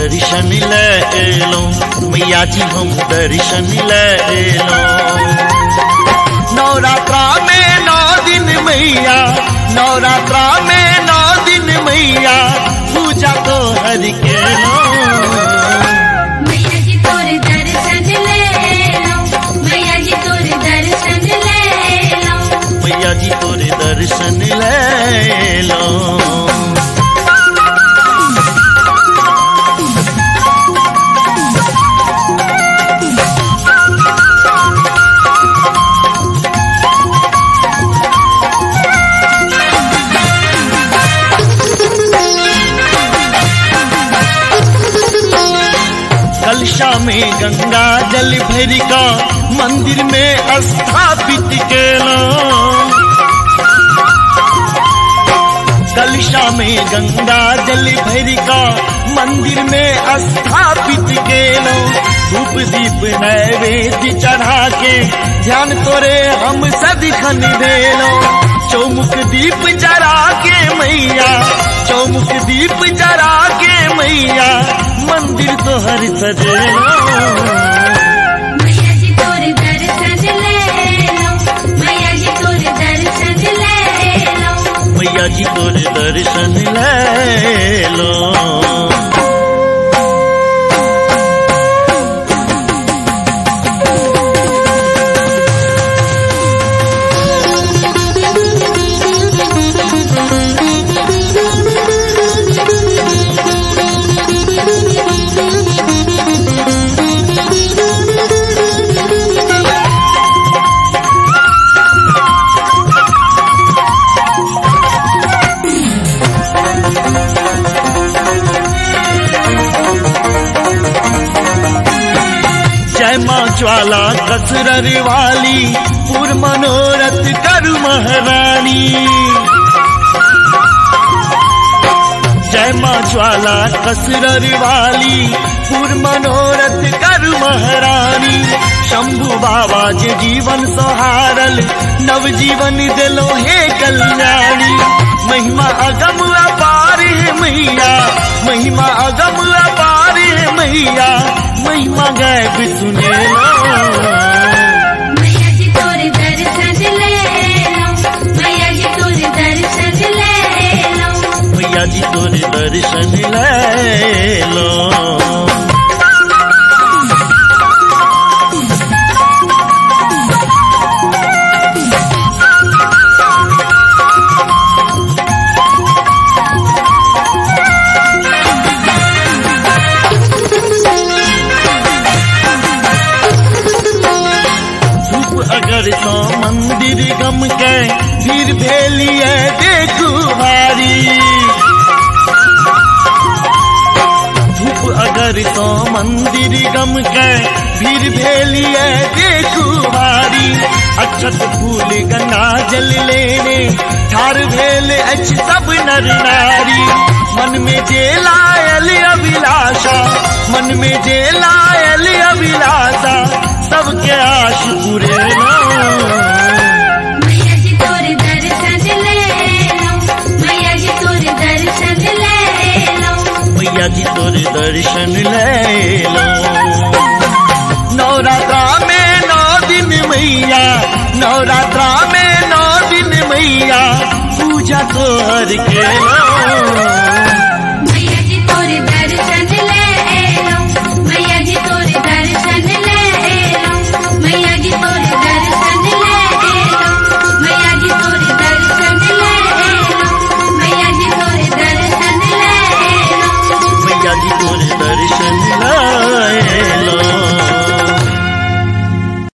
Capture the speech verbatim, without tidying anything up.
दर्शन ले लो मैया जी हम दर्शन ले लो। नवरात्रा में नौ दिन मैया, नवरात्रा में नौ दिन मैया पूजा तो हर के लो। मैया जी तोरे दर्शन ले लो, मैया जी तोरे दर्शन ले लो, मैया जी तोरे दर्शन ले लो। कलशा में गंगा जल भर का मंदिर में स्थापित केलो। कलशा में गंगा जल भर का मंदिर में स्थापित केलो। धूप दीप नैवेद्य चढ़ा के ध्यान तोरे हम सदिखन देलो। चौमुख दीप जरा के मैया, चौमुख दीप जरा के मैया मंदिर तो हर सजेलो। मैया जी तोरे दर्शन ले लो, मैया जी तोरे दर्शन ले लो, मैया जी तोरे दर्शन ले लो। जय माँ ज्वाला कसरर वाली पूर मनोरथ करु महारानी। जय माँ ज्वाला कसरर वाली पूर मनोरथ करु महारानी। शंभु बाबा जे जीवन सहारल नव जीवन दिलो हे कल्याणी। महिमा अगम अपार है मैया, महिमा अगम अपार है मैया महिमा गैब सुने लो। मैया जी तोरे दर्शन ले लो, मैया जी तोरे दर्शन ले लो, मैया जी तोरे दर्शन ले लो। अगर तो मंदिर गम के भीड़ भेलिए देखू भारी। धूप अगर तो मंदिर गम के भीड़ भेलिए देखू भारी। अक्षत फूल गंगा जल लेने ठार भेल अच्छ सब नर नारी। मन में जे लायल अभिलाषा, मन में जे लायल अभिलाषा सबके आश पूरे लो। मैया जी तोरे दर्शन ले लो, मैया जी तोरे दर्शन ले लो, मैया जी तोरे दर्शन ले लो। नवरात्रा में नौ दिन मैया, नवरात्रा में नौ दिन मैया पूजा तो हर के लो।